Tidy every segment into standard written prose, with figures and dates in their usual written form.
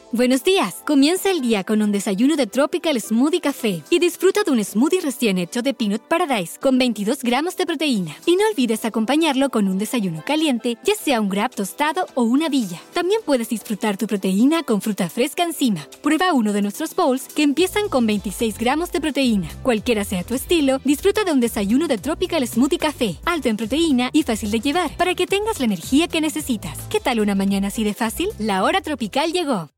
Buenos días. Comienza el día con un desayuno de Tropical Smoothie Café y disfruta de un smoothie recién hecho de Peanut Paradise con 22 gramos de proteína. Y no olvides acompañarlo con un desayuno caliente, ya sea un Grab tostado o una villa. También puedes disfrutar tu proteína con fruta fresca encima. Prueba uno de nuestros bowls que empiezan con 26 gramos de proteína. Cualquiera sea tu estilo, disfruta de un desayuno de Tropical Smoothie Café, alto en proteína y fácil de llevar, para que tengas la energía que necesitas. ¿Qué tal una mañana así de fácil? La hora tropical llegó.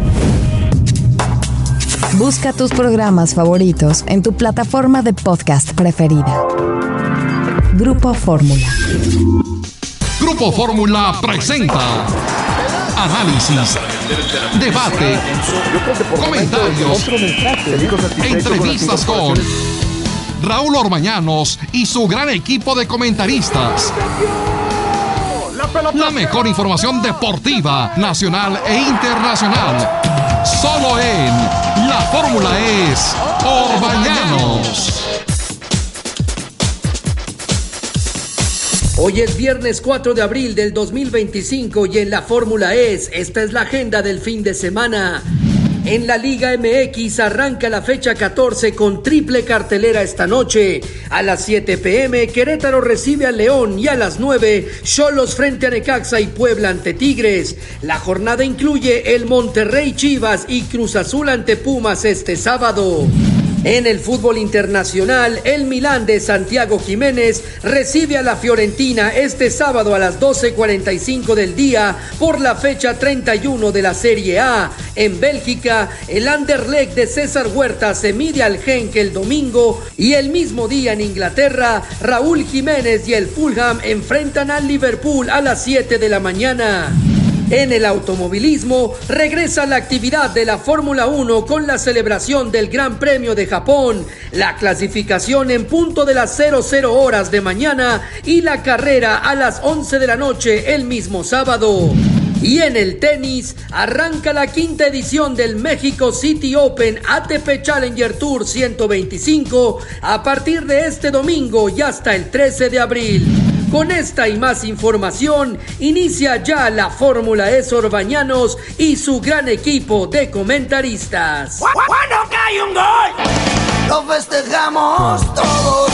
Busca tus programas favoritos en tu plataforma de podcast preferida. Grupo Fórmula. Grupo Fórmula presenta análisis, debate, comentarios, entrevistas con Raúl Orbañanos y su gran equipo de comentaristas. La mejor información deportiva, nacional e internacional. Solo en La Fórmula es Orbañanos. Hoy es viernes 4 de abril del 2025 y en La Fórmula esta es la agenda del fin de semana. En la Liga MX arranca la fecha 14 con triple cartelera esta noche. A las 7 p.m. Querétaro recibe a León y a las 9 Xolos frente a Necaxa y Puebla ante Tigres. La jornada incluye el Monterrey Chivas y Cruz Azul ante Pumas este sábado. En el fútbol internacional, el Milán de Santiago Jiménez recibe a la Fiorentina este sábado a las 12:45 del día por la fecha 31 de la Serie A. En Bélgica, el Anderlecht de César Huerta se mide al Genk el domingo y el mismo día en Inglaterra, Raúl Jiménez y el Fulham enfrentan al Liverpool a las 7 de la mañana. En el automovilismo, regresa la actividad de la Fórmula 1 con la celebración del Gran Premio de Japón, la clasificación en punto de las 00 horas de mañana y la carrera a las 11 de la noche el mismo sábado. Y en el tenis, arranca la quinta edición del México City Open ATP Challenger Tour 125 a partir de este domingo y hasta el 13 de abril. Con esta y más información, inicia ya La Fórmula es Orbañanos y su gran equipo de comentaristas. ¡Cuando cae un gol! ¡Lo festejamos todos!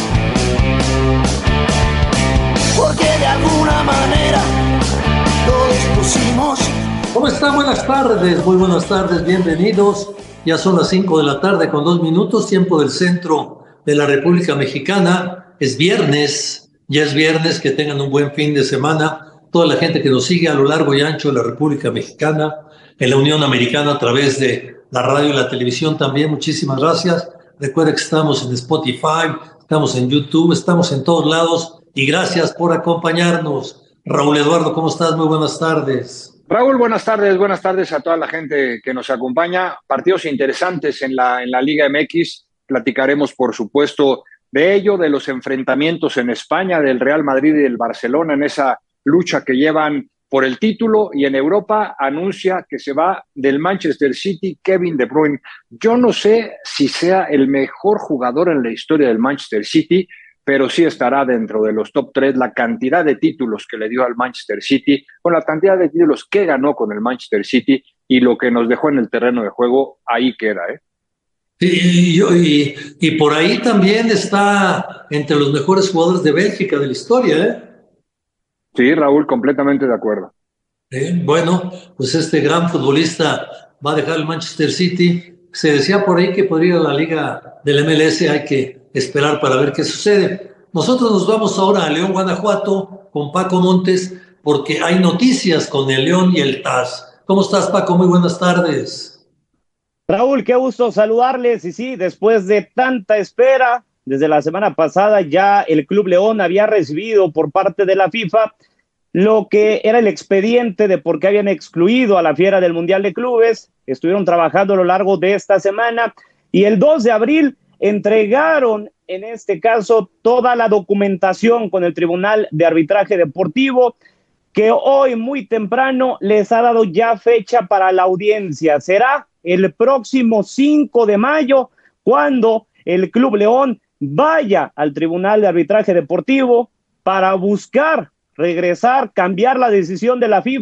Porque de alguna manera todos pusimos... ¿Cómo están? Buenas tardes, muy buenas tardes, bienvenidos. Ya son las 5 de la tarde con 2 minutos, tiempo del centro de la República Mexicana. Es viernes. Ya es viernes, que tengan un buen fin de semana. Toda la gente que nos sigue a lo largo y ancho de la República Mexicana, en la Unión Americana a través de la radio y la televisión también, muchísimas gracias. Recuerda que estamos en Spotify, estamos en YouTube, estamos en todos lados y gracias por acompañarnos. Raúl Eduardo, ¿cómo estás? Muy buenas tardes. Raúl, buenas tardes a toda la gente que nos acompaña. Partidos interesantes en la Liga MX, platicaremos por supuesto de ello, de los enfrentamientos en España, del Real Madrid y del Barcelona en esa lucha que llevan por el título, y en Europa anuncia que se va del Manchester City Kevin De Bruyne. Yo no sé si sea el mejor jugador en la historia del Manchester City, pero sí estará dentro de los top 3, la cantidad de títulos que le dio al Manchester City, con la cantidad de títulos que ganó con el Manchester City y lo que nos dejó en el terreno de juego, ahí queda, ¿eh? Y por ahí también está entre los mejores jugadores de Bélgica de la historia, ¿eh? Sí, Raúl, completamente de acuerdo. Bueno, pues este gran futbolista va a dejar el Manchester City. Se decía por ahí que podría ir a la liga del MLS, hay que esperar para ver qué sucede. Nosotros nos vamos ahora a León, Guanajuato, con Paco Montes, porque hay noticias con el León y el TAS. ¿Cómo estás, Paco? Muy buenas tardes. Raúl, qué gusto saludarles. Y sí, después de tanta espera, desde la semana pasada ya el Club León había recibido por parte de la FIFA lo que era el expediente de por qué habían excluido a la Fiera del Mundial de Clubes. Estuvieron trabajando a lo largo de esta semana y el 2 de abril entregaron, en este caso, toda la documentación con el Tribunal de Arbitraje Deportivo, que hoy muy temprano les ha dado ya fecha para la audiencia. Será el próximo 5 de mayo cuando el Club León vaya al Tribunal de Arbitraje Deportivo para buscar regresar, cambiar la decisión de la FIFA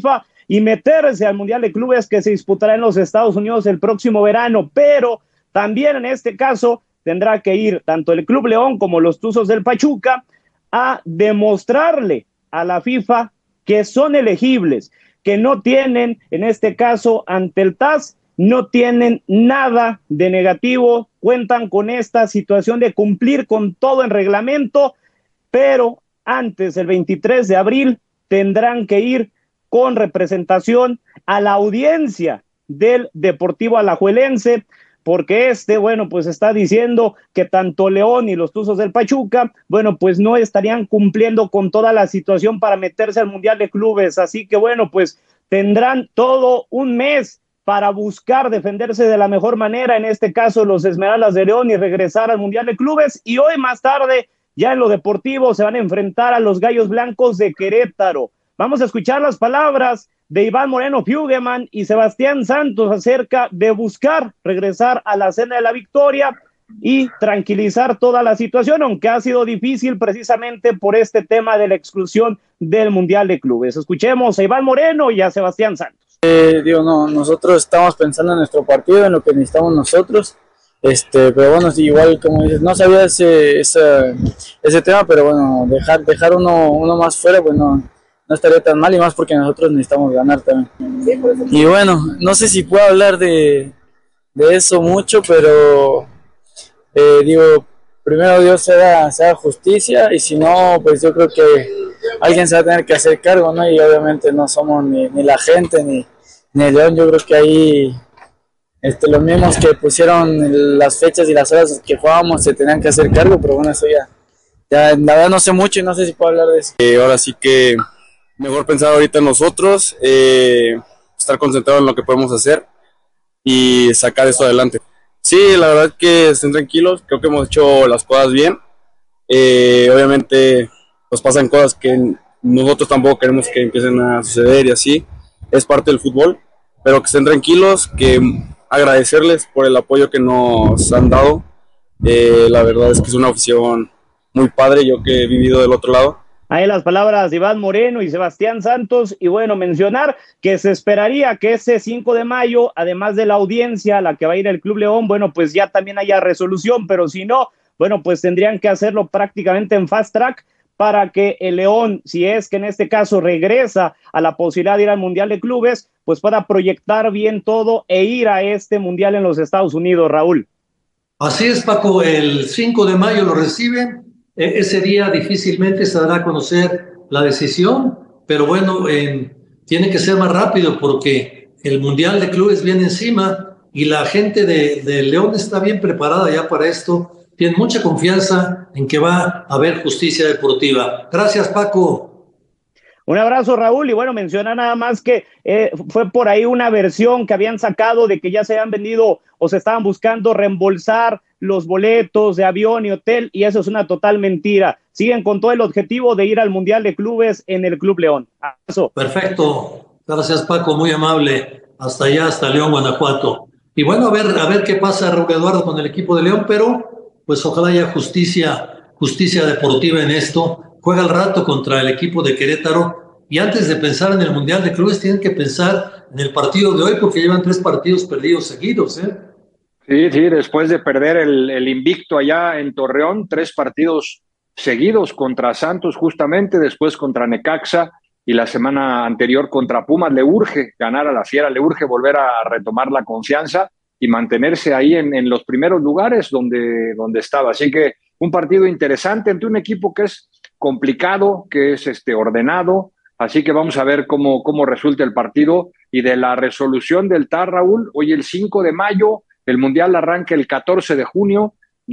y meterse al Mundial de Clubes que se disputará en los Estados Unidos el próximo verano, pero también en este caso tendrá que ir tanto el Club León como los Tuzos del Pachuca a demostrarle a la FIFA que son elegibles, que no tienen, en este caso, ante el TAS, no tienen nada de negativo, cuentan con esta situación de cumplir con todo en reglamento, pero antes del 23 de abril tendrán que ir con representación a la audiencia del Deportivo Alajuelense, porque bueno, pues está diciendo que tanto León y los Tuzos del Pachuca, bueno, pues no estarían cumpliendo con toda la situación para meterse al Mundial de Clubes, así que bueno, pues tendrán todo un mes para buscar defenderse de la mejor manera, en este caso los Esmeraldas de León, y regresar al Mundial de Clubes, y hoy más tarde, ya en lo deportivo, se van a enfrentar a los Gallos Blancos de Querétaro. Vamos a escuchar las palabras de Iván Moreno Fuggeman y Sebastián Santos acerca de buscar regresar a la senda de la victoria y tranquilizar toda la situación, aunque ha sido difícil precisamente por este tema de la exclusión del Mundial de Clubes. Escuchemos a Iván Moreno y a Sebastián Santos. No, nosotros estamos pensando en nuestro partido, en lo que necesitamos nosotros, pero bueno, igual como dices, no sabía ese tema, pero bueno, dejar uno más fuera, pues no estaría tan mal, y más porque nosotros necesitamos ganar también. Y bueno, no sé si puedo hablar de eso mucho, pero primero Dios se da justicia, y si no, pues yo creo que alguien se va a tener que hacer cargo, ¿no? Y obviamente no somos ni la gente ni el León. Yo creo que ahí los mismos que pusieron las fechas y las horas que jugábamos se tenían que hacer cargo, pero bueno, eso ya la verdad no sé mucho y no sé si puedo hablar de eso. Ahora sí que mejor pensar ahorita en nosotros, estar concentrado en lo que podemos hacer y sacar esto adelante. Sí, la verdad que estén tranquilos, creo que hemos hecho las cosas bien. Obviamente nos pasan cosas que nosotros tampoco queremos que empiecen a suceder y así, es parte del fútbol, pero que estén tranquilos, que agradecerles por el apoyo que nos han dado. La verdad es que es una afición muy padre, yo que he vivido del otro lado. Ahí las palabras de Iván Moreno y Sebastián Santos, y bueno, mencionar que se esperaría que ese 5 de mayo, además de la audiencia a la que va a ir el Club León, bueno, pues ya también haya resolución, pero si no, bueno, pues tendrían que hacerlo prácticamente en fast track para que el León, si es que en este caso regresa a la posibilidad de ir al Mundial de Clubes, pues pueda proyectar bien todo e ir a este Mundial en los Estados Unidos, Raúl. Así es, Paco, el 5 de mayo lo reciben. Ese día difícilmente se dará a conocer la decisión, pero bueno, tiene que ser más rápido porque el Mundial de Clubes viene encima y la gente de León está bien preparada ya para esto. Tiene mucha confianza en que va a haber justicia deportiva. Gracias, Paco. Un abrazo, Raúl, y bueno, menciona nada más que fue por ahí una versión que habían sacado de que ya se habían vendido o se estaban buscando reembolsar los boletos de avión y hotel, y eso es una total mentira. Siguen con todo el objetivo de ir al Mundial de Clubes en el Club León. Abrazo. Perfecto. Gracias, Paco, muy amable. Hasta allá, hasta León, Guanajuato. Y bueno, a ver qué pasa, Raúl Eduardo, con el equipo de León, pero pues ojalá haya justicia deportiva en esto. Juega al rato contra el equipo de Querétaro, y antes de pensar en el Mundial de Clubes tienen que pensar en el partido de hoy, porque llevan 3 partidos perdidos seguidos, Sí, después de perder el invicto allá en Torreón, 3 partidos seguidos contra Santos justamente, después contra Necaxa y la semana anterior contra Pumas. Le urge ganar a la Fiera, le urge volver a retomar la confianza y mantenerse ahí en los primeros lugares donde estaba. Así que un partido interesante ante un equipo que es complicado, que es ordenado. Así que vamos a ver cómo resulta el partido. Y de la resolución del TAR, Raúl, hoy el 5 de mayo, el Mundial arranca el 14 de junio.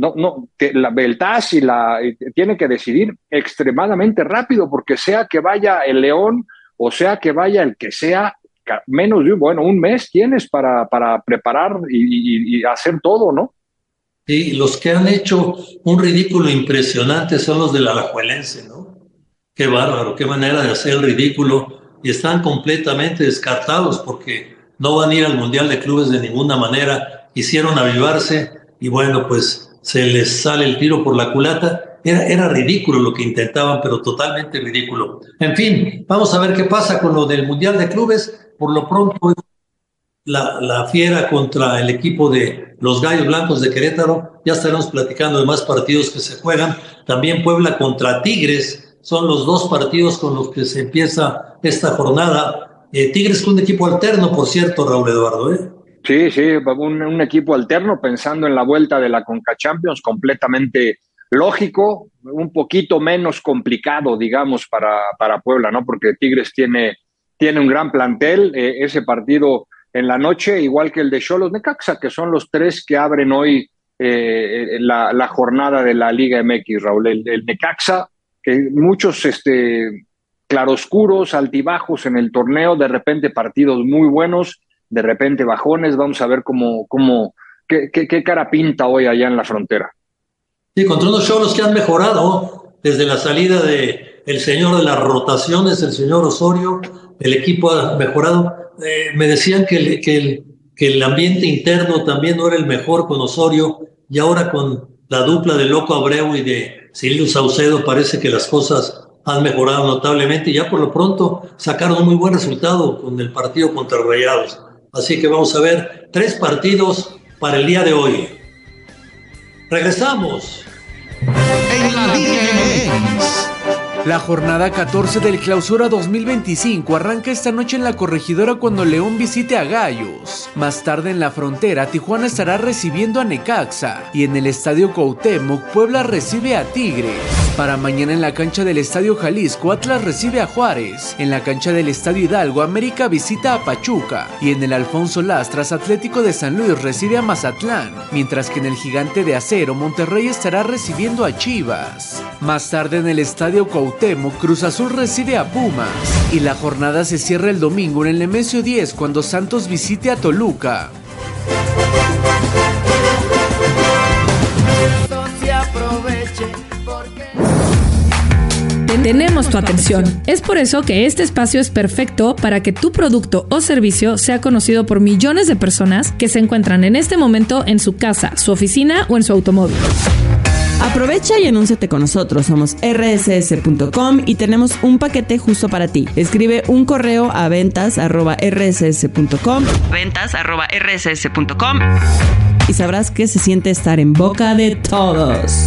El TAS tiene que decidir extremadamente rápido, porque sea que vaya el León o sea que vaya el que sea, menos de un mes tienes para preparar y hacer todo, ¿no? Sí, los que han hecho un ridículo impresionante son los del Alajuelense, ¿no? Qué bárbaro, qué manera de hacer el ridículo, y están completamente descartados porque no van a ir al Mundial de Clubes de ninguna manera. Hicieron avivarse y bueno, pues se les sale el tiro por la culata. era ridículo lo que intentaban, pero totalmente ridículo. En fin, vamos a ver qué pasa con lo del Mundial de Clubes. Por lo pronto, la Fiera contra el equipo de los Gallos Blancos de Querétaro. Ya estaremos platicando de más partidos que se juegan. También Puebla contra Tigres. Son los dos partidos con los que se empieza esta jornada. Tigres con un equipo alterno, por cierto, Raúl Eduardo, ¿eh? Sí, un equipo alterno pensando en la vuelta de la Conca Champions, completamente lógico, un poquito menos complicado, digamos, para Puebla, ¿no? Porque Tigres tiene un gran plantel. Ese partido en la noche, igual que el de Xolos Necaxa, que son los tres que abren hoy la jornada de la Liga MX, Raúl. El Necaxa, que muchos claroscuros, altibajos en el torneo, de repente partidos muy buenos, de repente bajones. Vamos a ver qué cara pinta hoy allá en la frontera. Sí, contra unos Xolos que han mejorado desde la salida del señor de las rotaciones, el señor Osorio. El equipo ha mejorado. Me decían que el ambiente interno también no era el mejor con Osorio, y ahora con la dupla de Loco Abreu y de Silvio Saucedo parece que las cosas han mejorado notablemente, y ya por lo pronto sacaron un muy buen resultado con el partido contra Rayados. Así que vamos a ver 3 partidos para el día de hoy. Regresamos. En la Liga MX. La jornada 14 del Clausura 2025 arranca esta noche en La Corregidora cuando León visite a Gallos. Más tarde en la frontera, Tijuana estará recibiendo a Necaxa y en el Estadio Cuauhtémoc, Puebla recibe a Tigres. Para mañana en la cancha del Estadio Jalisco, Atlas recibe a Juárez. En la cancha del Estadio Hidalgo, América visita a Pachuca y en el Alfonso Lastras, Atlético de San Luis recibe a Mazatlán, mientras que en el Gigante de Acero, Monterrey estará recibiendo a Chivas. Más tarde en el Estadio Cuauhtémoc, Cruz Azul recibe a Pumas y la jornada se cierra el domingo en el Nemesio 10 cuando Santos visite a Toluca. Tenemos tu atención. Es por eso que este espacio es perfecto para que tu producto o servicio sea conocido por millones de personas que se encuentran en este momento en su casa, su oficina o en su automóvil. Aprovecha y anúnciate con nosotros. Somos rss.com y tenemos un paquete justo para ti. Escribe un correo a ventas@rss.com y sabrás que se siente estar en boca de todos.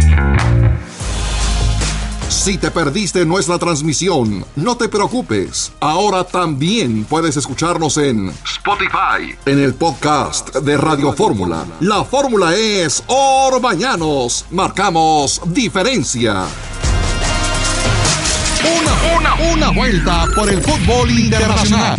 Si te perdiste nuestra transmisión, no te preocupes. Ahora también puedes escucharnos en Spotify, en el podcast de Radio Fórmula. La fórmula es Orbañanos. Marcamos diferencia. Una vuelta por el fútbol internacional.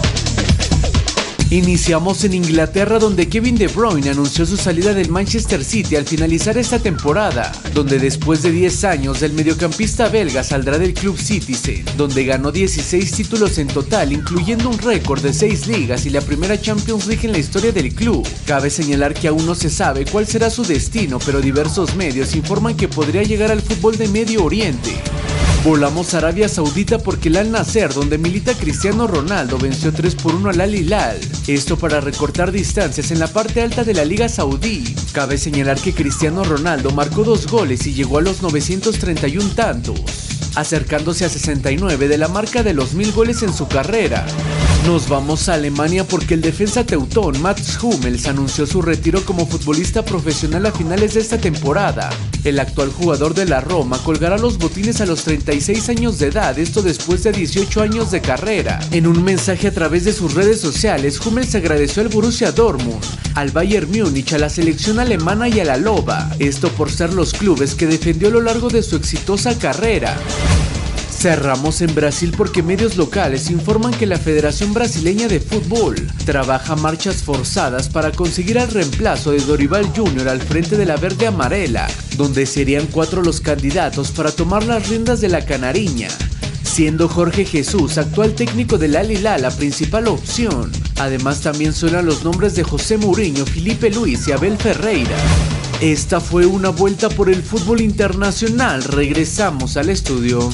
Iniciamos en Inglaterra, donde Kevin De Bruyne anunció su salida del Manchester City al finalizar esta temporada, donde después de 10 años el mediocampista belga saldrá del club Citizen, donde ganó 16 títulos en total, incluyendo un récord de 6 ligas y la primera Champions League en la historia del club. Cabe señalar que aún no se sabe cuál será su destino, pero diversos medios informan que podría llegar al fútbol de Medio Oriente. Volamos a Arabia Saudita porque el Al Nassr, donde milita Cristiano Ronaldo, venció 3-1 al Al Hilal. Esto para recortar distancias en la parte alta de la Liga Saudí. Cabe señalar que Cristiano Ronaldo marcó 2 goles y llegó a los 931 tantos, acercándose a 69 de la marca de los 1000 goles en su carrera. Nos vamos a Alemania porque el defensa teutón Mats Hummels anunció su retiro como futbolista profesional a finales de esta temporada. El actual jugador de la Roma colgará los botines a los 36 años de edad, esto después de 18 años de carrera. En un mensaje a través de sus redes sociales, Hummels agradeció al Borussia Dortmund, al Bayern Múnich, a la selección alemana y a la Loba, esto por ser los clubes que defendió a lo largo de su exitosa carrera. Cerramos en Brasil porque medios locales informan que la Federación Brasileña de Fútbol trabaja marchas forzadas para conseguir el reemplazo de Dorival Jr. al frente de la verde amarela, donde serían 4 los candidatos para tomar las riendas de la canariña, siendo Jorge Jesús, actual técnico del Al Hilal, la principal opción. Además también suenan los nombres de José Mourinho, Felipe Luis y Abel Ferreira. Esta fue una vuelta por el fútbol internacional. Regresamos al estudio.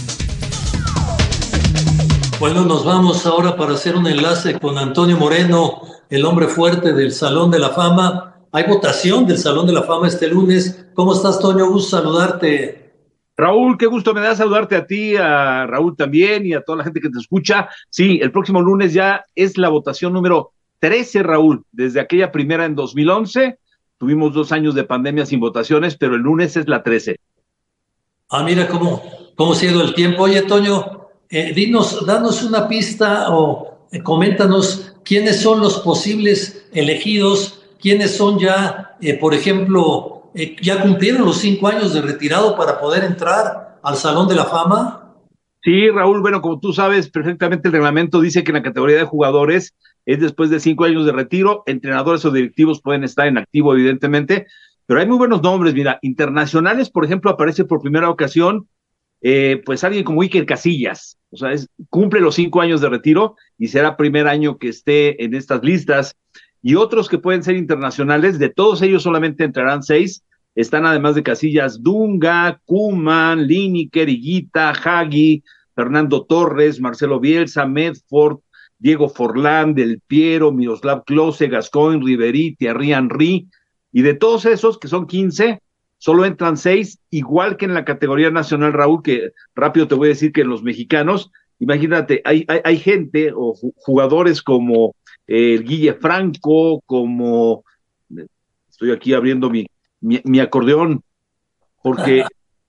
Bueno, nos vamos ahora para hacer un enlace con Antonio Moreno, el hombre fuerte del Salón de la Fama. Hay votación del Salón de la Fama este lunes. ¿Cómo estás, Toño? Gusto saludarte. Raúl, qué gusto me da saludarte a ti, a Raúl también y a toda la gente que te escucha. Sí, el próximo lunes ya es la votación número 13, Raúl. Desde aquella primera en 2011, tuvimos 2 años de pandemia sin votaciones, pero el lunes es la 13. Mira cómo se ha ido el tiempo. Oye, Toño, danos una pista o coméntanos quiénes son los posibles elegidos, quiénes son ya, por ejemplo, ya cumplieron los 5 años de retirado para poder entrar al Salón de la Fama. Sí, Raúl, bueno, como tú sabes perfectamente, el reglamento dice que en la categoría de jugadores es después de 5 años de retiro, entrenadores o directivos pueden estar en activo, evidentemente, pero hay muy buenos nombres. Mira, internacionales, por ejemplo, aparece por primera ocasión pues alguien como Iker Casillas, o sea, cumple los 5 años de retiro y será primer año que esté en estas listas, y otros que pueden ser internacionales, de todos ellos solamente entrarán 6, están además de Casillas Dunga, Koeman, Lineker, Higuita, Hagi, Fernando Torres, Marcelo Bielsa, Medford, Diego Forlán, Del Piero, Miroslav Klose, Gascoigne, Ribéry, Thierry Henry, y de todos esos, que son 15, solo entran 6, igual que en la categoría nacional, Raúl, que rápido te voy a decir que en los mexicanos, imagínate, hay gente o jugadores como Guille Franco, como, estoy aquí abriendo mi acordeón, porque,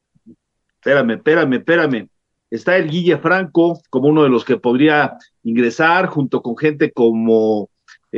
espérame, está el Guille Franco como uno de los que podría ingresar, junto con gente como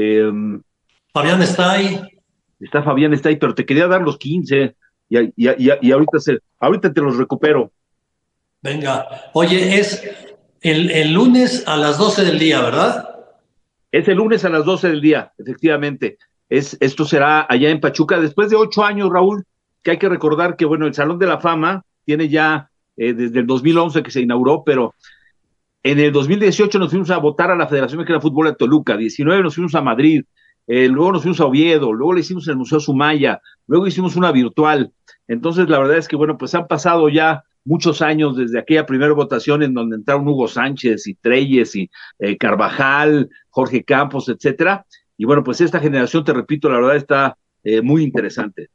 Fabián Stay. Está Fabián Stay, pero te quería dar los 15, y ahorita te los recupero. Venga, oye, es el lunes a las 12 del día, ¿verdad? Es el lunes a las 12 del día, efectivamente. Esto será allá en Pachuca, después de 8 años, Raúl, que hay que recordar que, bueno, el Salón de la Fama tiene ya desde el 2011 que se inauguró, pero en el 2018 nos fuimos a votar a la Federación Mexicana de Fútbol de Toluca, 19 nos fuimos a Madrid, luego nos fuimos a Oviedo, luego le hicimos en el Museo Sumaya, luego hicimos una virtual. Entonces, la verdad es que, bueno, pues han pasado ya muchos años desde aquella primera votación en donde entraron Hugo Sánchez y Treyes y Carvajal, Jorge Campos, etcétera. Y bueno, pues esta generación, te repito, la verdad está muy interesante.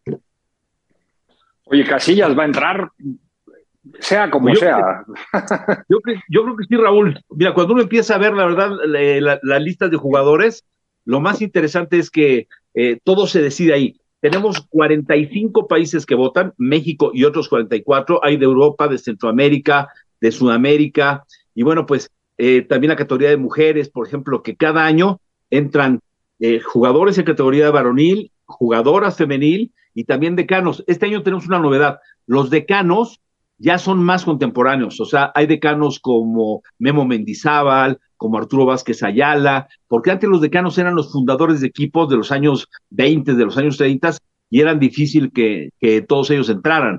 Oye, Casillas va a entrar, sea como sea. Yo creo que sí, Raúl. Mira, cuando uno empieza a ver, la verdad, la lista de jugadores, lo más interesante es que todo se decide ahí. Tenemos 45 países que votan, México y otros 44, hay de Europa, de Centroamérica, de Sudamérica, y bueno, pues también la categoría de mujeres, por ejemplo, que cada año entran jugadores en categoría varonil, jugadoras femenil y también decanos. Este año tenemos una novedad, los decanos ya son más contemporáneos, o sea, hay decanos como Memo Mendizábal, como Arturo Vázquez Ayala, porque antes los decanos eran los fundadores de equipos de los años 20, de los años 30, y era difícil que todos ellos entraran.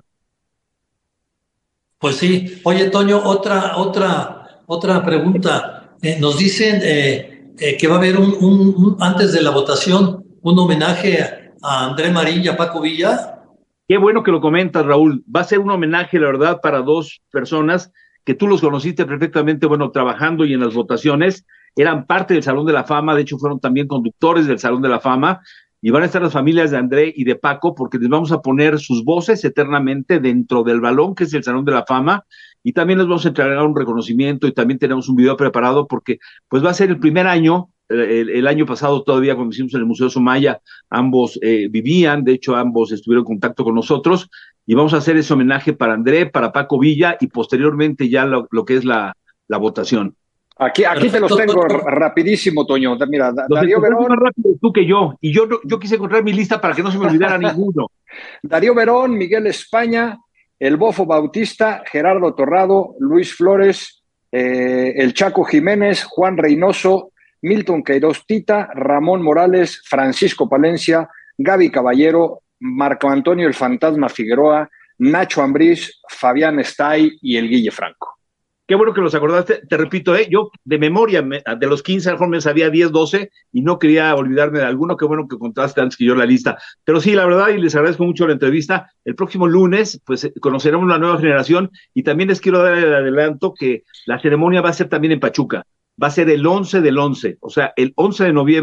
Pues sí. Oye, Toño, otra pregunta. Nos dicen que va a haber antes de la votación, un homenaje a André Marín y a Paco Villa. Qué bueno que lo comentas, Raúl. Va a ser un homenaje, la verdad, para 2 personas que tú los conociste perfectamente, bueno, trabajando y en las votaciones, eran parte del Salón de la Fama, de hecho fueron también conductores del Salón de la Fama, y van a estar las familias de André y de Paco, porque les vamos a poner sus voces eternamente dentro del balón, que es el Salón de la Fama, y también les vamos a entregar un reconocimiento, y también tenemos un video preparado, porque pues va a ser el primer año, el año pasado todavía cuando hicimos en el Museo Sumaya, ambos vivían, de hecho ambos estuvieron en contacto con nosotros, y vamos a hacer ese homenaje para André, para Paco Villa, y posteriormente ya lo que es la votación. Aquí te los tengo rapidísimo, Toño. Mira, Darío Verón. Más rápido tú que yo, y yo quise encontrar mi lista para que no se me olvidara ninguno. Darío Verón, Miguel España, el Bofo Bautista, Gerardo Torrado, Luis Flores, el Chaco Jiménez, Juan Reynoso, Milton Queiroz Tita, Ramón Morales, Francisco Palencia, Gaby Caballero, Marco Antonio el Fantasma Figueroa, Nacho Ambriz, Fabián Stay y el Guille Franco. Qué bueno que los acordaste, te repito, yo de memoria, de los 15 a lo mejor me sabía 10, 12 y no quería olvidarme de alguno. Qué bueno que contaste antes que yo la lista. Pero sí, la verdad, y les agradezco mucho la entrevista, el próximo lunes pues conoceremos la nueva generación, y también les quiero dar el adelanto que la ceremonia va a ser también en Pachuca, va a ser el 11 del 11, o sea, el 11 de noviembre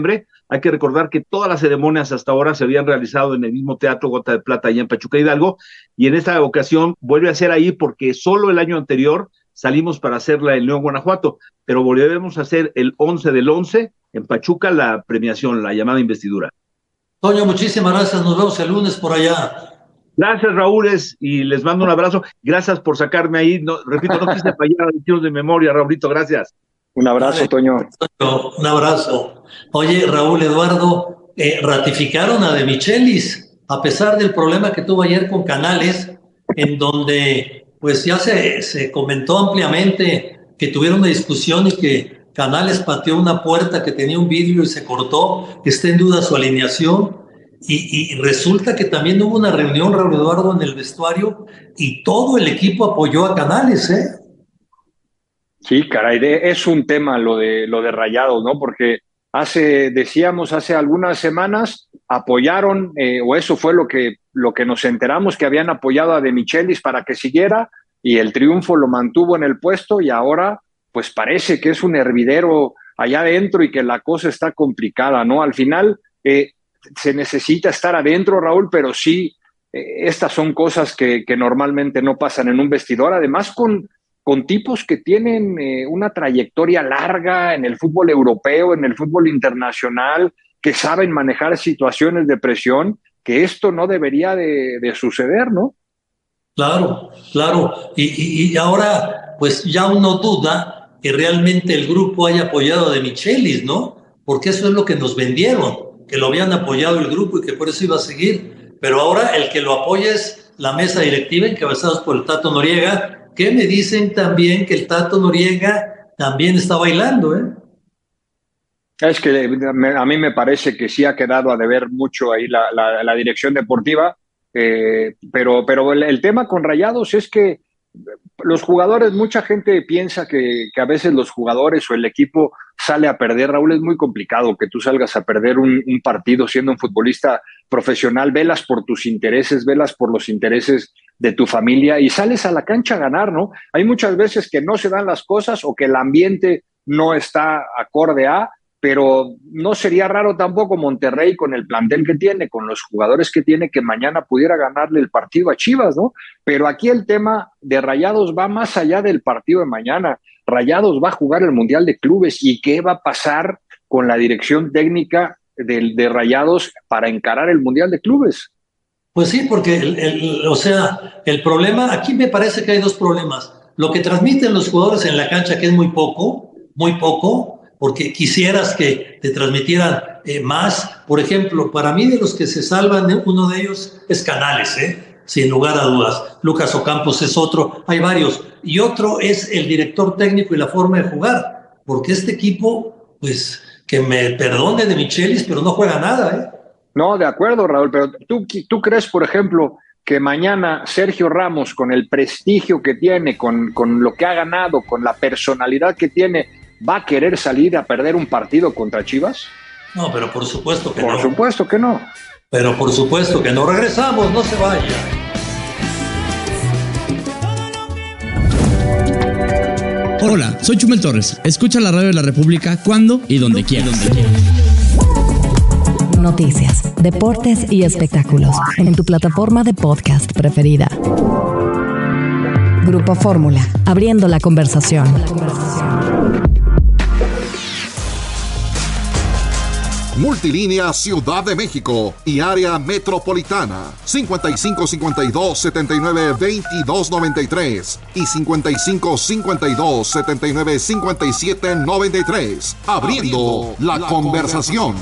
Hay que recordar que todas las ceremonias hasta ahora se habían realizado en el mismo Teatro Gota de Plata allá en Pachuca Hidalgo, y en esta ocasión vuelve a ser ahí porque solo el año anterior salimos para hacerla en León, Guanajuato, pero volveremos a hacer el 11 del 11 en Pachuca la premiación, la llamada investidura. Toño, muchísimas gracias, nos vemos el lunes por allá. Gracias, Raúl, y les mando un abrazo. Gracias por sacarme ahí. No, repito, no quise fallar a los tiros de memoria, Raulito, gracias. Un abrazo, Toño. Un abrazo. Oye, Raúl, Eduardo, ratificaron a De Michelis, a pesar del problema que tuvo ayer con Canales, en donde pues ya se comentó ampliamente que tuvieron una discusión y que Canales pateó una puerta que tenía un vidrio y se cortó, está en duda su alineación, y resulta que también hubo una reunión, Raúl Eduardo, en el vestuario, y todo el equipo apoyó a Canales, ¿eh? Sí, caray, es un tema lo de Rayados, ¿no? Porque decíamos hace algunas semanas, apoyaron, o eso fue lo que nos enteramos, que habían apoyado a De Michelis para que siguiera, y el triunfo lo mantuvo en el puesto, y ahora pues parece que es un hervidero allá adentro y que la cosa está complicada, ¿no? Al final se necesita estar adentro, Raúl, pero sí, estas son cosas que normalmente no pasan en un vestidor, además con tipos que tienen una trayectoria larga en el fútbol europeo, en el fútbol internacional, que saben manejar situaciones de presión, que esto no debería de suceder, ¿no? Claro, claro. Y ahora, pues ya uno duda que realmente el grupo haya apoyado a De Michelis, ¿no? Porque eso es lo que nos vendieron, que lo habían apoyado el grupo y que por eso iba a seguir. Pero ahora el que lo apoya es la mesa directiva encabezados por el Tato Noriega, que me dicen también que el Tato Noriega también está bailando, ¿eh? Es que a mí me parece que sí ha quedado a deber mucho ahí la dirección deportiva, pero el tema con Rayados es que los jugadores, mucha gente piensa que a veces los jugadores o el equipo sale a perder. Raúl, es muy complicado que tú salgas a perder un partido siendo un futbolista profesional. Velas por tus intereses, velas por los intereses de tu familia y sales a la cancha a ganar, ¿no? Hay muchas veces que no se dan las cosas o que el ambiente no está acorde a, pero no sería raro tampoco Monterrey con el plantel que tiene, con los jugadores que tiene, que mañana pudiera ganarle el partido a Chivas, ¿no? Pero aquí el tema de Rayados va más allá del partido de mañana. Rayados va a jugar el Mundial de Clubes, ¿y qué va a pasar con la dirección técnica de Rayados para encarar el Mundial de Clubes? Pues sí, porque el problema, aquí me parece que hay dos problemas. Lo que transmiten los jugadores en la cancha, que es muy poco, porque quisieras que te transmitieran más. Por ejemplo, para mí de los que se salvan, uno de ellos es Canales, sin lugar a dudas. Lucas Ocampos es otro, hay varios. Y otro es el director técnico y la forma de jugar, porque este equipo, pues, que me perdone De Michelis, pero no juega nada, No, de acuerdo, Raúl, pero ¿tú crees, por ejemplo, que mañana Sergio Ramos, con el prestigio que tiene, con lo que ha ganado, con la personalidad que tiene, va a querer salir a perder un partido contra Chivas? No, pero por supuesto que no. Por supuesto que no. Pero por supuesto que no. Regresamos, no se vaya. Hola, soy Chumel Torres. Escucha la radio de la República cuando y donde quieras. Noticias, deportes y espectáculos en tu plataforma de podcast preferida. Grupo Fórmula, abriendo la conversación. Multilínea Ciudad de México y área metropolitana 5552-792293 y 5552-795793. Abriendo la conversación.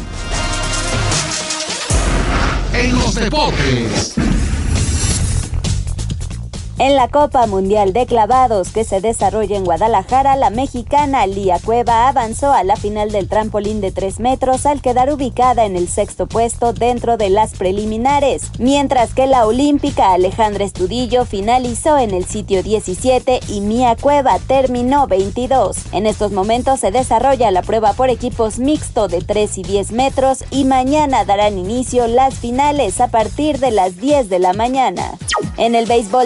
En los deportes. En la Copa Mundial de Clavados que se desarrolla en Guadalajara, la mexicana Lía Cueva avanzó a la final del trampolín de 3 metros al quedar ubicada en el 6º puesto dentro de las preliminares, mientras que la olímpica Alejandra Estudillo finalizó en el sitio 17 y Mía Cueva terminó 22. En estos momentos se desarrolla la prueba por equipos mixto de 3 y 10 metros y mañana darán inicio las finales a partir de las 10 de la mañana. En el béisbol de la Liga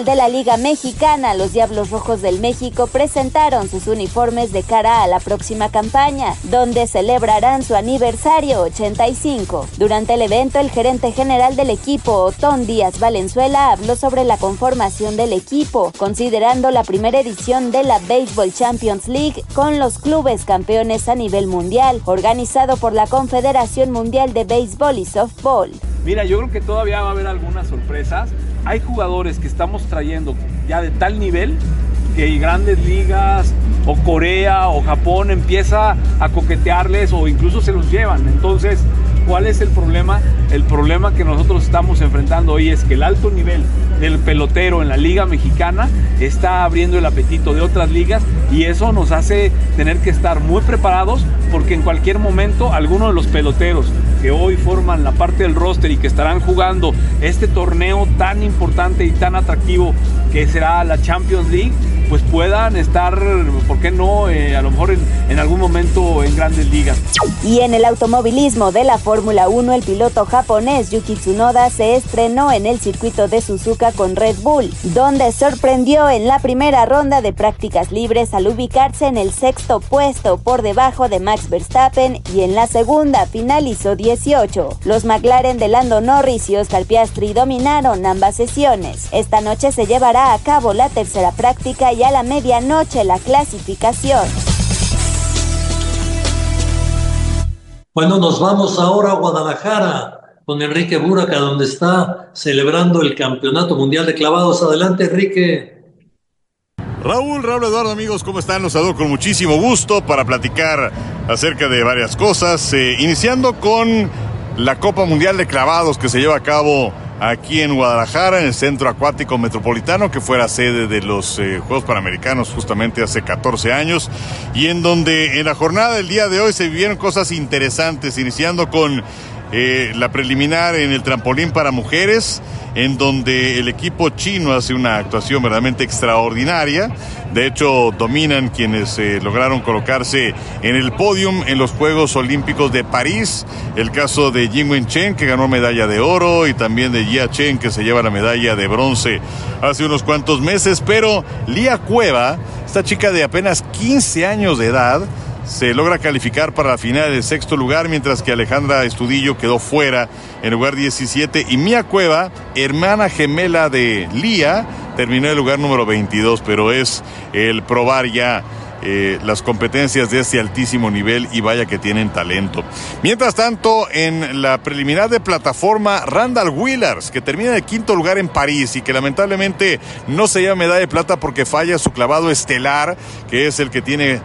Liga Mexicana, los Diablos Rojos del México presentaron sus uniformes de cara a la próxima campaña, donde celebrarán su aniversario 85. Durante el evento, el gerente general del equipo, Otón Díaz Valenzuela, habló sobre la conformación del equipo, considerando la primera edición de la Baseball Champions League con los clubes campeones a nivel mundial, organizado por la Confederación Mundial de Béisbol y Softball. Mira, yo creo que todavía va a haber algunas sorpresas. Hay jugadores que estamos trayendo ya de tal nivel que grandes ligas o Corea o Japón empieza a coquetearles o incluso se los llevan. Entonces, ¿cuál es el problema? El problema que nosotros estamos enfrentando hoy es que el alto nivel del pelotero en la Liga Mexicana está abriendo el apetito de otras ligas y eso nos hace tener que estar muy preparados porque en cualquier momento alguno de los peloteros que hoy forman la parte del roster y que estarán jugando este torneo tan importante y tan atractivo que será la Champions League, pues puedan estar, ¿por qué no? A lo mejor en algún momento en grandes ligas. Y en el automovilismo de la Fórmula 1, el piloto japonés Yuki Tsunoda se estrenó en el circuito de Suzuka con Red Bull, donde sorprendió en la primera ronda de prácticas libres al ubicarse en el 6º puesto por debajo de Max Verstappen y en la segunda finalizó 18. Los McLaren de Lando Norris y Oscar Piastri dominaron ambas sesiones. Esta noche se llevará a cabo la tercera práctica y a la medianoche la clasificación. Bueno, nos vamos ahora a Guadalajara con Enrique Buraca, donde está celebrando el Campeonato Mundial de Clavados. Adelante, Enrique. Raúl Eduardo, amigos, ¿cómo están? Los saludo con muchísimo gusto para platicar acerca de varias cosas, iniciando con la Copa Mundial de Clavados que se lleva a cabo aquí en Guadalajara, en el Centro Acuático Metropolitano, que fuera sede de los Juegos Panamericanos justamente hace 14 años, y en donde en la jornada del día de hoy se vivieron cosas interesantes, iniciando con la preliminar en el trampolín para mujeres, en donde el equipo chino hace una actuación verdaderamente extraordinaria. De hecho, dominan quienes lograron colocarse en el podium en los Juegos Olímpicos de París. El caso de Jin Wen-chen, que ganó medalla de oro, y también de Jia Chen, que se lleva la medalla de bronce hace unos cuantos meses. Pero Lía Cueva, esta chica de apenas 15 años de edad, se logra calificar para la final del 6º lugar, mientras que Alejandra Estudillo quedó fuera en lugar 17, y Mía Cueva, hermana gemela de Lía, terminó en el lugar número 22, pero es el probar ya las competencias de este altísimo nivel, y vaya que tienen talento. Mientras tanto, en la preliminar de plataforma, Randall Willars, que termina en el 5º lugar en París y que lamentablemente no se lleva medalla de plata porque falla su clavado estelar, que es el que tiene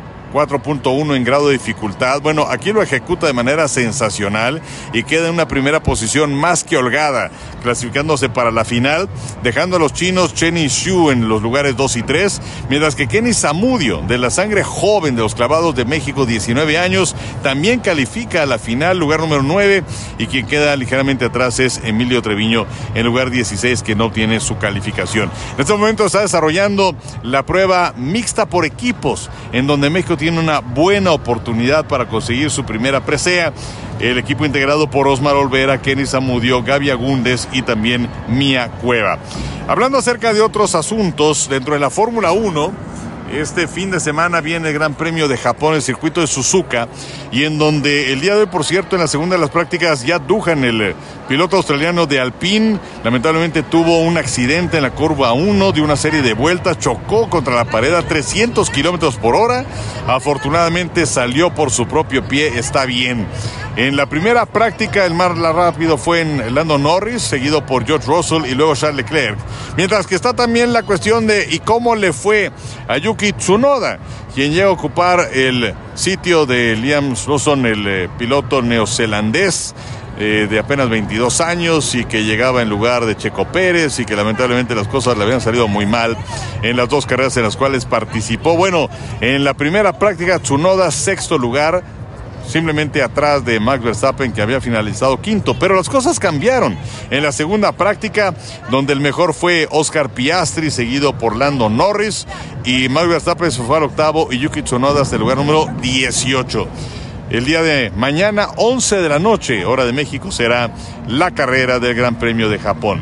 4.1 en grado de dificultad. Bueno, aquí lo ejecuta de manera sensacional y queda en una primera posición más que holgada, clasificándose para la final, dejando a los chinos Chen Yixu en los lugares 2 y 3, mientras que Kenny Zamudio, de la sangre joven de los clavados de México, 19 años, también califica a la final, lugar número 9, y quien queda ligeramente atrás es Emilio Treviño, en lugar 16, que no obtiene su calificación. En este momento está desarrollando la prueba mixta por equipos, en donde México tiene una buena oportunidad para conseguir su primera presea. El equipo integrado por Osmar Olvera, Kenny Zamudio, Gaby Agúndez y también Mía Cueva. Hablando acerca de otros asuntos, dentro de la Fórmula 1, este fin de semana viene el Gran Premio de Japón, el circuito de Suzuka, y en donde el día de hoy, por cierto, en la segunda de las prácticas, Jack Doohan, el piloto australiano de Alpine, lamentablemente tuvo un accidente en la curva 1 de una serie de vueltas, chocó contra la pared a 300 kilómetros por hora. Afortunadamente salió por su propio pie, está bien. En la primera práctica, el más rápido fue en Lando Norris, seguido por George Russell y luego Charles Leclerc. Mientras que está también la cuestión de ¿y cómo le fue a Yuki Tsunoda?, quien llega a ocupar el sitio de Liam Lawson, el piloto neozelandés de apenas 22 años y que llegaba en lugar de Checo Pérez, y que lamentablemente las cosas le habían salido muy mal en las dos carreras en las cuales participó. Bueno, en la primera práctica, Tsunoda 6º lugar, simplemente atrás de Max Verstappen, que había finalizado 5º, pero las cosas cambiaron en la segunda práctica, donde el mejor fue Oscar Piastri, seguido por Lando Norris, y Max Verstappen se fue al 8º y Yuki Tsunoda hasta el lugar número 18. El día de mañana, 11 de la noche, hora de México, será la carrera del Gran Premio de Japón.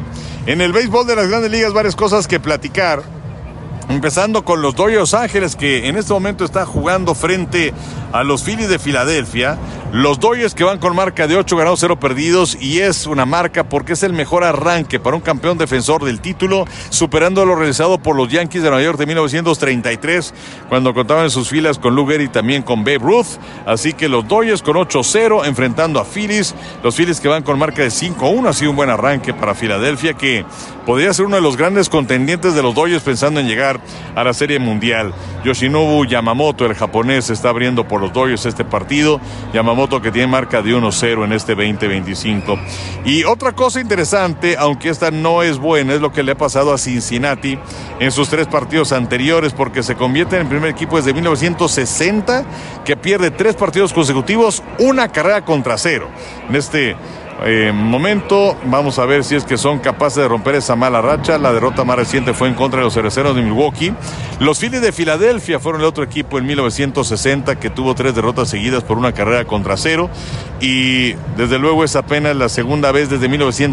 En el béisbol de las Grandes Ligas, varias cosas que platicar. Empezando con los Dodgers de Los Ángeles, que en este momento está jugando frente a los Phillies de Filadelfia. Los Dodgers que van con marca de 8 ganados, 0 perdidos, y es una marca porque es el mejor arranque para un campeón defensor del título, superando lo realizado por los Yankees de Nueva York de 1933, cuando contaban en sus filas con Lou Gehrig y también con Babe Ruth. Así que los Dodgers con 8-0 enfrentando a Phillies. Los Phillies que van con marca de 5-1, ha sido un buen arranque para Filadelfia, que podría ser uno de los grandes contendientes de los Dodgers pensando en llegar a la Serie Mundial. Yoshinobu Yamamoto, el japonés, está abriendo por los Dodgers este partido. Yamamoto que tiene marca de 1-0 en este 2025. Y otra cosa interesante, aunque esta no es buena, es lo que le ha pasado a Cincinnati en sus 3 partidos anteriores, porque se convierte en el primer equipo desde 1960 que pierde 3 partidos consecutivos, 1 carrera contra 0. En este momento vamos a ver si es que son capaces de romper esa mala racha. La derrota más reciente fue en contra de los Cerveceros de Milwaukee. Los Phillies de Filadelfia fueron el otro equipo en 1960 que tuvo 3 derrotas seguidas por 1 carrera contra 0, y desde luego es apenas la segunda vez desde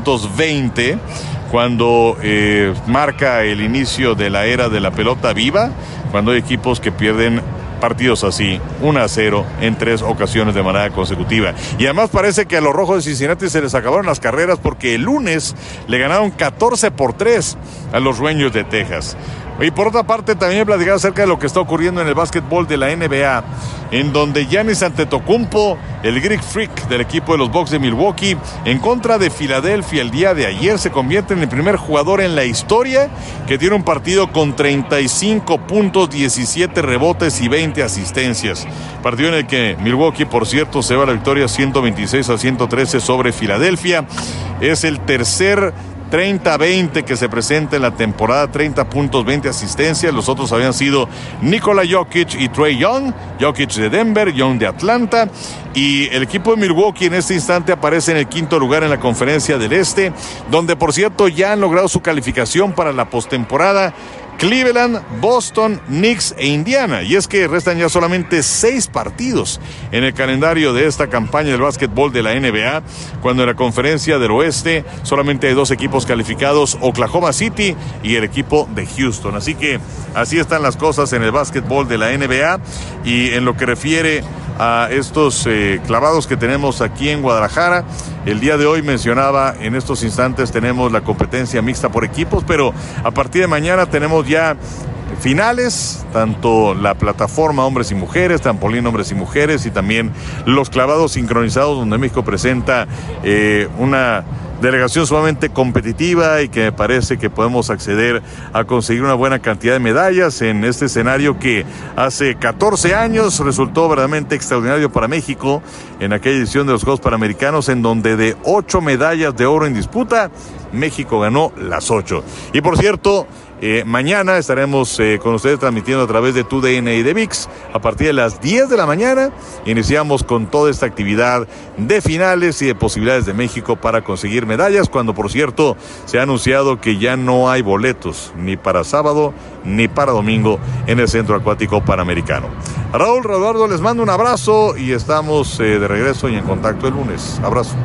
1920 cuando marca el inicio de la era de la pelota viva, cuando hay equipos que pierden partidos así, 1-0 en 3 ocasiones de manera consecutiva. Y además parece que a los Rojos de Cincinnati se les acabaron las carreras, porque el lunes le ganaron 14-3 a los Rangers de Texas. Y por otra parte, también platicar acerca de lo que está ocurriendo en el básquetbol de la NBA, en donde Giannis Antetokounmpo, el Greek Freak del equipo de los Bucks de Milwaukee, en contra de Filadelfia el día de ayer, se convierte en el primer jugador en la historia que tiene un partido con 35 puntos, 17 rebotes y 20 asistencias. Partido en el que Milwaukee, por cierto, se va a la victoria 126-113 sobre Filadelfia. Es el tercer 30-20 que se presenta en la temporada, 30 puntos, 20 asistencias. Los otros habían sido Nikola Jokic y Trae Young. Jokic de Denver, Young de Atlanta. Y el equipo de Milwaukee en este instante aparece en el 5º lugar en la Conferencia del Este, donde por cierto ya han logrado su calificación para la postemporada Cleveland, Boston, Knicks e Indiana. Y es que restan ya solamente 6 partidos en el calendario de esta campaña del básquetbol de la NBA, cuando en la Conferencia del Oeste solamente hay 2 equipos calificados, Oklahoma City y el equipo de Houston. Así que así están las cosas en el básquetbol de la NBA. Y en lo que refiere a estos clavados que tenemos aquí en Guadalajara, el día de hoy mencionaba, en estos instantes tenemos la competencia mixta por equipos, pero a partir de mañana tenemos ya finales, tanto la plataforma hombres y mujeres, trampolín hombres y mujeres, y también los clavados sincronizados, donde México presenta una delegación sumamente competitiva y que me parece que podemos acceder a conseguir una buena cantidad de medallas en este escenario que hace 14 años resultó verdaderamente extraordinario para México, en aquella edición de los Juegos Panamericanos, en donde de 8 medallas de oro en disputa, México ganó las 8. Y por cierto, mañana estaremos con ustedes transmitiendo a través de TUDN y de ViX a partir de las 10 de la mañana. Iniciamos con toda esta actividad de finales y de posibilidades de México para conseguir medallas, cuando por cierto se ha anunciado que ya no hay boletos ni para sábado ni para domingo en el Centro Acuático Panamericano. Raúl, Eduardo, les mando un abrazo y estamos de regreso y en contacto el lunes. Abrazo.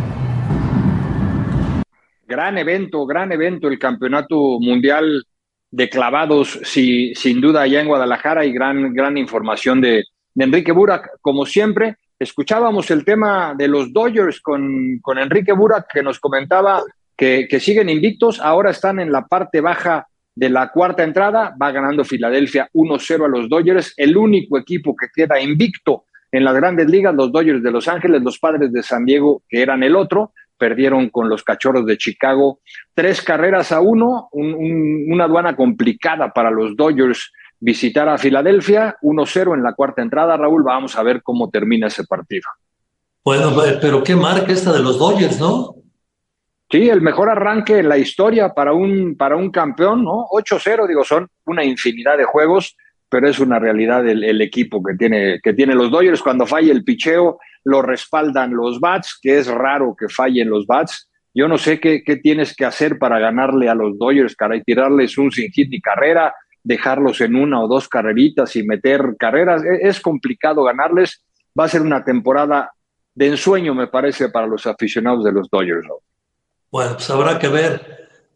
Gran evento el Campeonato Mundial de Clavados, sí, sin duda allá en Guadalajara, y gran información de Enrique Burak. Como siempre, escuchábamos el tema de los Dodgers con Enrique Burak, que nos comentaba que siguen invictos, ahora están en la parte baja de la 4ª entrada, va ganando Filadelfia 1-0 a los Dodgers, el único equipo que queda invicto en las Grandes Ligas, los Dodgers de Los Ángeles. Los Padres de San Diego, que eran el otro, perdieron con los Cachorros de Chicago 3-1, una aduana complicada para los Dodgers visitar a Filadelfia, 1-0 en la 4ª entrada. Raúl, vamos a ver cómo termina ese partido. Bueno, pero qué marca esta de los Dodgers, ¿no? Sí, el mejor arranque en la historia para un campeón, ¿no? 8-0, digo, son una infinidad de juegos, pero es una realidad el equipo que tiene los Dodgers. Cuando falla el picheo, lo respaldan los bats, que es raro que fallen los bats. Yo no sé qué tienes que hacer para ganarle a los Dodgers, caray, tirarles un sin hit ni carrera, dejarlos en 1 o 2 carreritas y meter carreras. Es complicado ganarles. Va a ser una temporada de ensueño, me parece, para los aficionados de los Dodgers, ¿no? Bueno, pues habrá que ver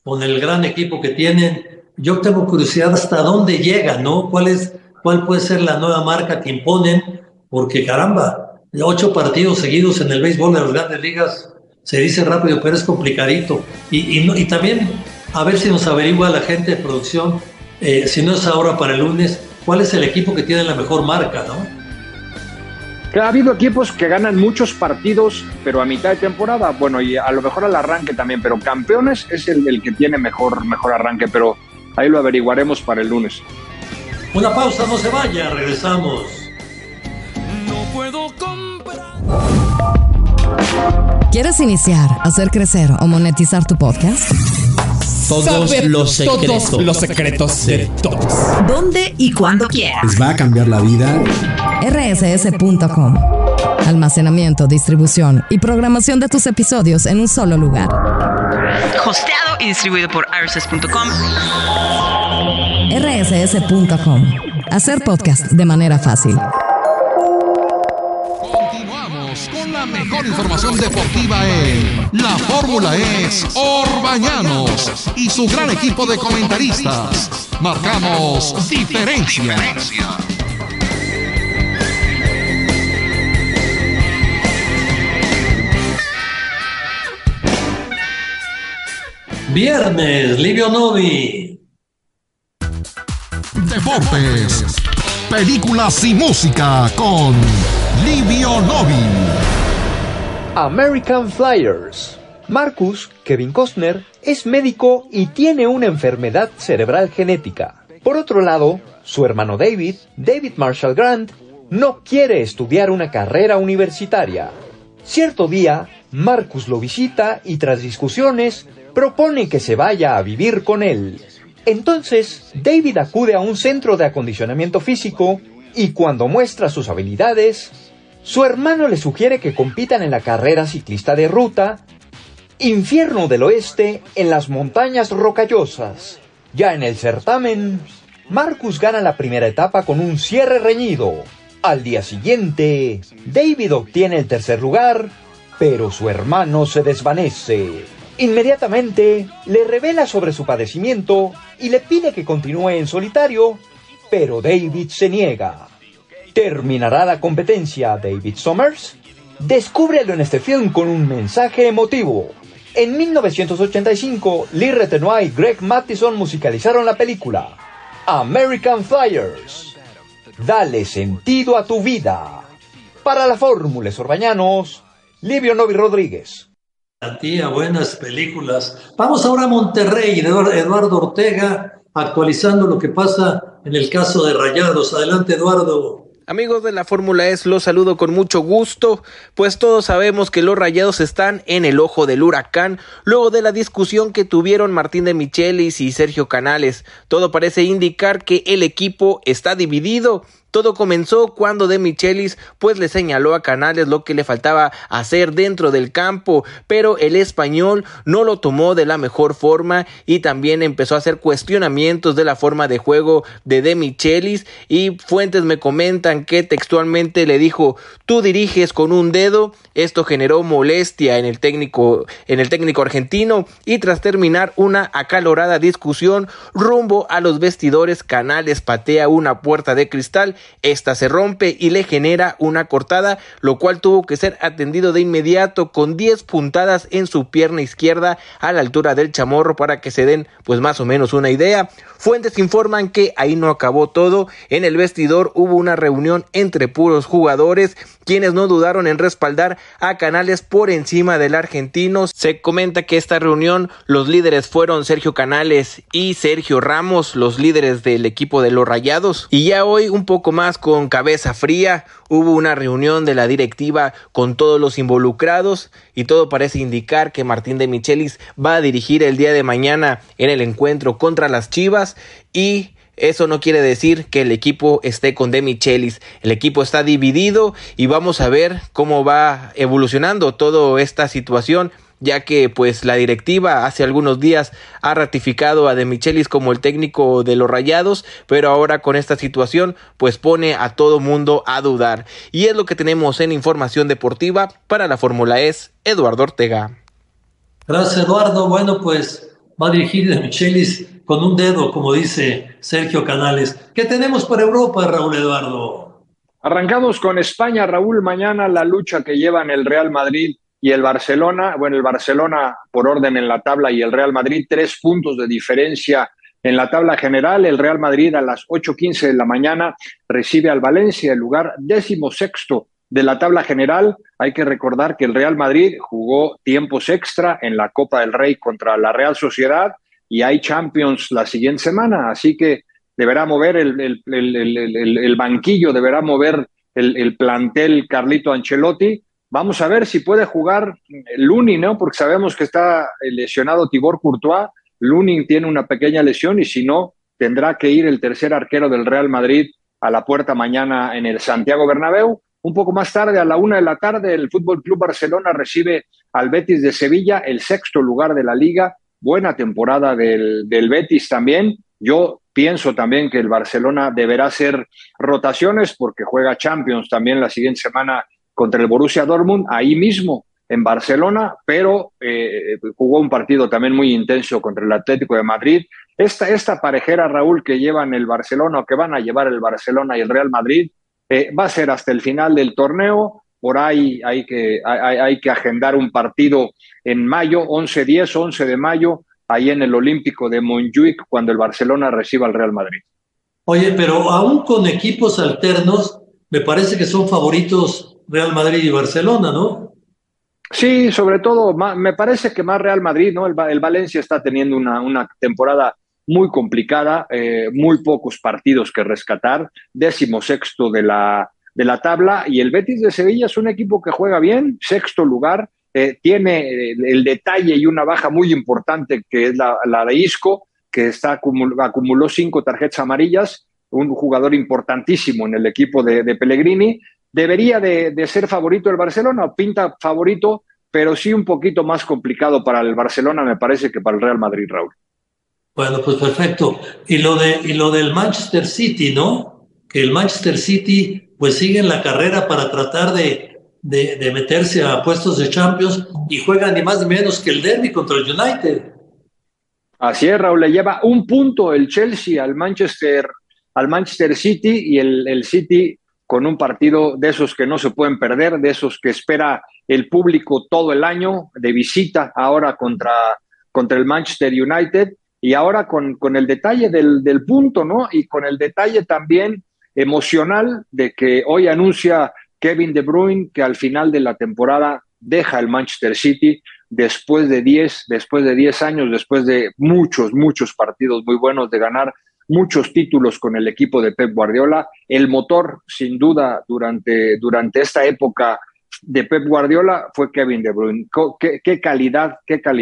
con el gran equipo que tienen. Yo tengo curiosidad hasta dónde llegan, ¿no? ¿Cuál puede ser la nueva marca que imponen? Porque caramba, 8 partidos seguidos en el béisbol de las grandes ligas se dice rápido, pero es complicadito. Y también, a ver si nos averigua la gente de producción, si no es ahora para el lunes, cuál es el equipo que tiene la mejor marca, ¿no? Ha habido equipos que ganan muchos partidos, pero a mitad de temporada, bueno, y a lo mejor al arranque también, pero campeones es el que tiene mejor arranque, pero ahí lo averiguaremos para el lunes. Una pausa, no se vaya, regresamos. No puedo comprar. ¿Quieres iniciar, hacer crecer o monetizar tu podcast? Todos los secretos de todos. ¿Dónde y cuándo quieras? Les va a cambiar la vida. rss.com. Almacenamiento, distribución y programación de tus episodios en un solo lugar. Hosteado y distribuido por rss.com. rss.com. Hacer podcast de manera fácil. Continuamos con la mejor información deportiva en La Fórmula es Orbañanos y su gran equipo de comentaristas. Marcamos diferencia. Viernes, Livio Novi. Deportes, películas y música con Livio Novi. American Flyers. Marcus, Kevin Costner, es médico y tiene una enfermedad cerebral genética. Por otro lado, su hermano David Marshall Grant, no quiere estudiar una carrera universitaria. Cierto día, Marcus lo visita y tras discusiones, propone que se vaya a vivir con él. Entonces, David acude a un centro de acondicionamiento físico y cuando muestra sus habilidades, su hermano le sugiere que compitan en la carrera ciclista de ruta Infierno del Oeste en las montañas rocallosas. Ya en el certamen, Marcus gana la primera etapa con un cierre reñido. Al día siguiente, David obtiene el tercer lugar, pero su hermano se desvanece. Inmediatamente, le revela sobre su padecimiento y le pide que continúe en solitario, pero David se niega. ¿Terminará la competencia David Summers? Descúbrelo en este film con un mensaje emotivo. En 1985, Lee Renoir y Greg Mattison musicalizaron la película American Flyers. Dale sentido a tu vida. Para la Fórmula Orbañanos, Livio Novi Rodríguez. Tía, buenas películas. Vamos ahora a Monterrey, Eduardo Ortega, actualizando lo que pasa en el caso de Rayados. Adelante, Eduardo. Amigos de la Fórmula E, los saludo con mucho gusto, pues todos sabemos que los Rayados están en el ojo del huracán, luego de la discusión que tuvieron Martín de Michelis y Sergio Canales. Todo parece indicar que el equipo está dividido. Todo comenzó cuando De Michelis pues le señaló a Canales lo que le faltaba hacer dentro del campo, pero el español no lo tomó de la mejor forma y también empezó a hacer cuestionamientos de la forma de juego de Michelis, y fuentes me comentan que textualmente le dijo: tú diriges con un dedo. Esto generó molestia en el técnico argentino, y tras terminar una acalorada discusión rumbo a los vestidores, Canales patea una puerta de cristal. Esta se rompe y le genera una cortada, lo cual tuvo que ser atendido de inmediato con 10 puntadas en su pierna izquierda a la altura del chamorro, para que se den pues más o menos una idea. Fuentes informan que ahí no acabó todo. En el vestidor hubo una reunión entre puros jugadores, quienes no dudaron en respaldar a Canales por encima del argentino. Se comenta que esta reunión los líderes fueron Sergio Canales y Sergio Ramos, los líderes del equipo de los Rayados. Y ya hoy, un poco más con cabeza fría, hubo una reunión de la directiva con todos los involucrados y todo parece indicar que Martín de Michelis va a dirigir el día de mañana en el encuentro contra las Chivas, y eso no quiere decir que el equipo esté con De Michelis. El equipo está dividido y vamos a ver cómo va evolucionando toda esta situación, ya que pues la directiva hace algunos días ha ratificado a De Michelis como el técnico de los Rayados, pero ahora con esta situación pues pone a todo mundo a dudar. Y es lo que tenemos en información deportiva. Para la Fórmula E, Eduardo Ortega. Gracias, Eduardo. Bueno, pues va a dirigir de Michelis con un dedo, como dice Sergio Canales. ¿Qué tenemos para Europa, Raúl Eduardo? Arrancamos con España, Raúl. Mañana la lucha que llevan el Real Madrid y el Barcelona. Bueno, el Barcelona por orden en la tabla y el Real Madrid 3 puntos de diferencia en la tabla general. El Real Madrid a las 8:15 de la mañana recibe al Valencia, el lugar 16º de la tabla general. Hay que recordar que el Real Madrid jugó tiempos extra en la Copa del Rey contra la Real Sociedad y hay Champions la siguiente semana, así que deberá mover el banquillo, deberá mover el plantel Carlito Ancelotti. Vamos a ver si puede jugar Lunin, ¿no? Porque sabemos que está lesionado Thibaut Courtois. Lunin tiene una pequeña lesión y si no, tendrá que ir el tercer arquero del Real Madrid a la puerta mañana en el Santiago Bernabéu. Un poco más tarde, a la 1 de la tarde, el Fútbol Club Barcelona recibe al Betis de Sevilla, el 6º lugar de la Liga. Buena temporada del Betis también. Yo pienso también que el Barcelona deberá hacer rotaciones porque juega Champions también la siguiente semana contra el Borussia Dortmund, ahí mismo en Barcelona, pero jugó un partido también muy intenso contra el Atlético de Madrid. Esta parejera, Raúl, que llevan el Barcelona o que van a llevar el Barcelona y el Real Madrid, va a ser hasta el final del torneo. Por ahí hay que agendar un partido en mayo, 11 de mayo, ahí en el Olímpico de Montjuic, cuando el Barcelona reciba al Real Madrid. Oye, pero aún con equipos alternos, me parece que son favoritos Real Madrid y Barcelona, ¿no? Sí, sobre todo, me parece que más Real Madrid, ¿no? El Valencia está teniendo una temporada muy complicada, muy pocos partidos que rescatar, 16º de la tabla, y el Betis de Sevilla es un equipo que juega bien, 6º lugar, tiene el detalle y una baja muy importante que es la de Isco, que acumuló 5 tarjetas amarillas, un jugador importantísimo en el equipo de Pellegrini. Debería de ser favorito el Barcelona, pinta favorito, pero sí un poquito más complicado para el Barcelona, me parece, que para el Real Madrid, Raúl. Bueno, pues perfecto. Y lo del Manchester City, ¿no? Que el Manchester City pues sigue en la carrera para tratar de meterse a puestos de Champions y juega ni más ni menos que el derbi contra el United. Así es, Raúl, le lleva 1 punto el Chelsea al Manchester City, y el City con un partido de esos que no se pueden perder, de esos que espera el público todo el año, de visita ahora contra el Manchester United, y ahora con el detalle del punto, ¿no? Y con el detalle también emocional de que hoy anuncia Kevin De Bruyne que al final de la temporada deja el Manchester City después de 10 años, después de muchos partidos muy buenos, de ganar muchos títulos con el equipo de Pep Guardiola. El motor, sin duda, durante esta época de Pep Guardiola fue Kevin De Bruyne. Qué calidad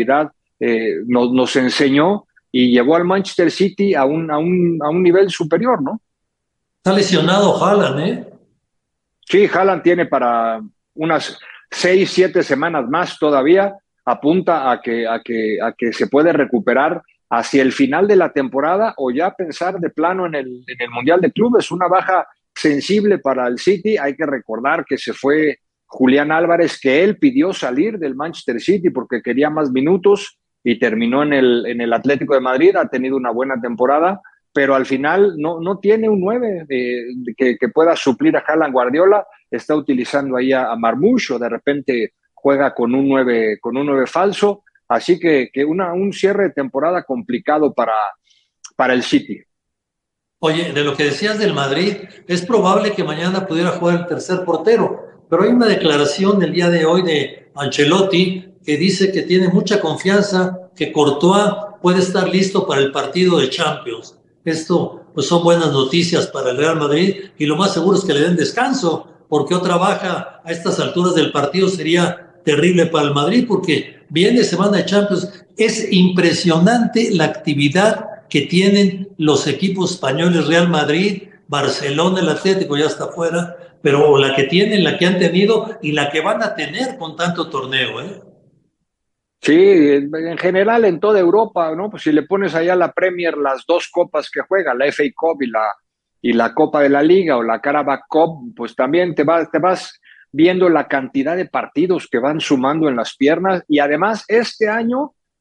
nos enseñó y llevó al Manchester City a un nivel superior, ¿no? Está lesionado Haaland, ¿eh? Sí, Haaland tiene para unas 6-7 semanas más todavía. Apunta a que se puede recuperar hacia el final de la temporada o ya pensar de plano en el Mundial de Clubes. Una baja sensible para el City. Hay que recordar que se fue Julián Álvarez, que él pidió salir del Manchester City porque quería más minutos y terminó en el Atlético de Madrid. Ha tenido una buena temporada, pero al final no tiene un 9 que pueda suplir a Haaland. Guardiola está utilizando ahí a Marmoush, o de repente juega con un 9 falso. Así que un cierre de temporada complicado para el City. Oye, de lo que decías del Madrid, es probable que mañana pudiera jugar el tercer portero, pero hay una declaración el día de hoy de Ancelotti que dice que tiene mucha confianza, que Courtois puede estar listo para el partido de Champions. Esto pues son buenas noticias para el Real Madrid, y lo más seguro es que le den descanso, porque otra baja a estas alturas del partido sería terrible para el Madrid, porque viene semana de Champions. Es impresionante la actividad que tienen los equipos españoles, Real Madrid, Barcelona, el Atlético ya está fuera, pero la que tienen, la que han tenido y la que van a tener con tanto torneo, ¿eh? Sí, en general en toda Europa, ¿no? Pues si le pones allá a la Premier las 2 copas que juega, la FA Cup y la Copa de la Liga o la Carabao Cup, pues también te vas viendo la cantidad de partidos que van sumando en las piernas. Y además este año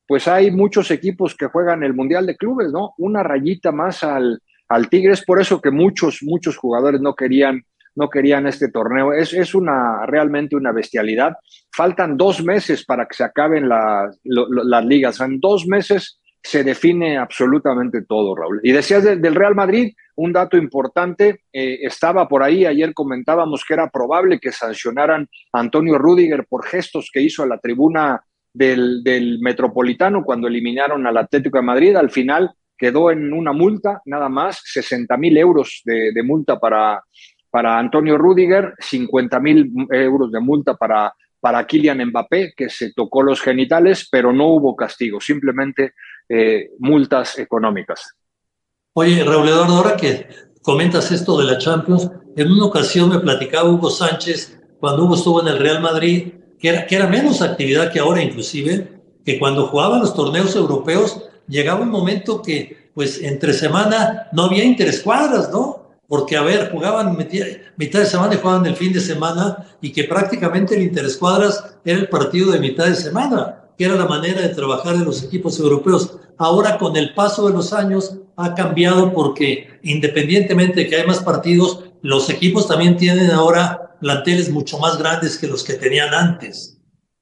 pues hay muchos equipos que juegan el Mundial de Clubes, ¿no? Una rayita más al Tigres, por eso que muchos jugadores no querían este torneo. Es realmente una bestialidad. Faltan 2 meses para que se acaben las ligas. En 2 meses se define absolutamente todo, Raúl. Y decías del Real Madrid, un dato importante, estaba por ahí, ayer comentábamos que era probable que sancionaran a Antonio Rüdiger por gestos que hizo a la tribuna del Metropolitano cuando eliminaron al Atlético de Madrid. Al final quedó en una multa, nada más, 60,000 euros de multa para Antonio Rüdiger, 50,000 euros de multa para Kylian Mbappé, que se tocó los genitales, pero no hubo castigo, simplemente multas económicas. Oye, Raúl Eduardo, ahora que comentas esto de la Champions, en una ocasión me platicaba Hugo Sánchez, cuando Hugo estuvo en el Real Madrid, que era menos actividad que ahora inclusive, que cuando jugaban los torneos europeos, llegaba un momento que, pues, entre semana no había interescuadras, ¿no? Porque, a ver, jugaban mitad de semana y jugaban el fin de semana, y que prácticamente el interescuadras era el partido de mitad de semana, que era la manera de trabajar de los equipos europeos. Ahora, con el paso de los años, ha cambiado porque, independientemente de que hay más partidos, los equipos también tienen ahora planteles mucho más grandes que los que tenían antes.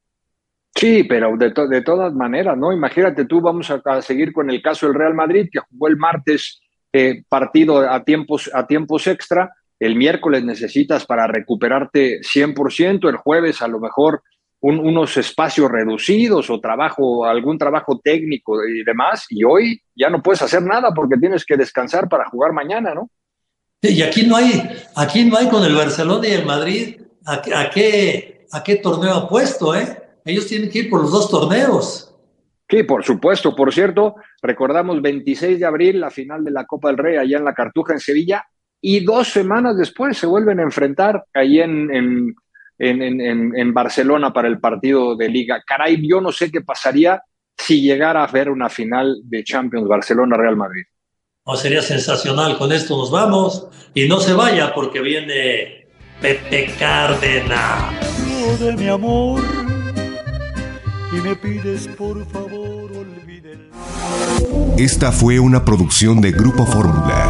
Sí, pero de todas maneras, ¿no? Imagínate tú, vamos a seguir con el caso del Real Madrid, que jugó el martes partido a tiempos extra. El miércoles necesitas para recuperarte 100%, el jueves a lo mejor unos espacios reducidos o algún trabajo técnico y demás, y hoy ya no puedes hacer nada porque tienes que descansar para jugar mañana, ¿no? Y aquí no hay con el Barcelona y el Madrid a qué torneo ha puesto, ¿eh? Ellos tienen que ir por los 2 torneos. Sí, por supuesto. Por cierto, recordamos 26 de abril, la final de la Copa del Rey allá en la Cartuja, en Sevilla, y 2 semanas después se vuelven a enfrentar ahí en Barcelona para el partido de Liga. Caray, yo no sé qué pasaría si llegara a haber una final de Champions Barcelona-Real Madrid. Oh, sería sensacional. Con esto nos vamos. Y no se vaya porque viene Pepe Cárdenas. De mi amor, y me pides por favor olvídelo. Esta fue una producción de Grupo Fórmula.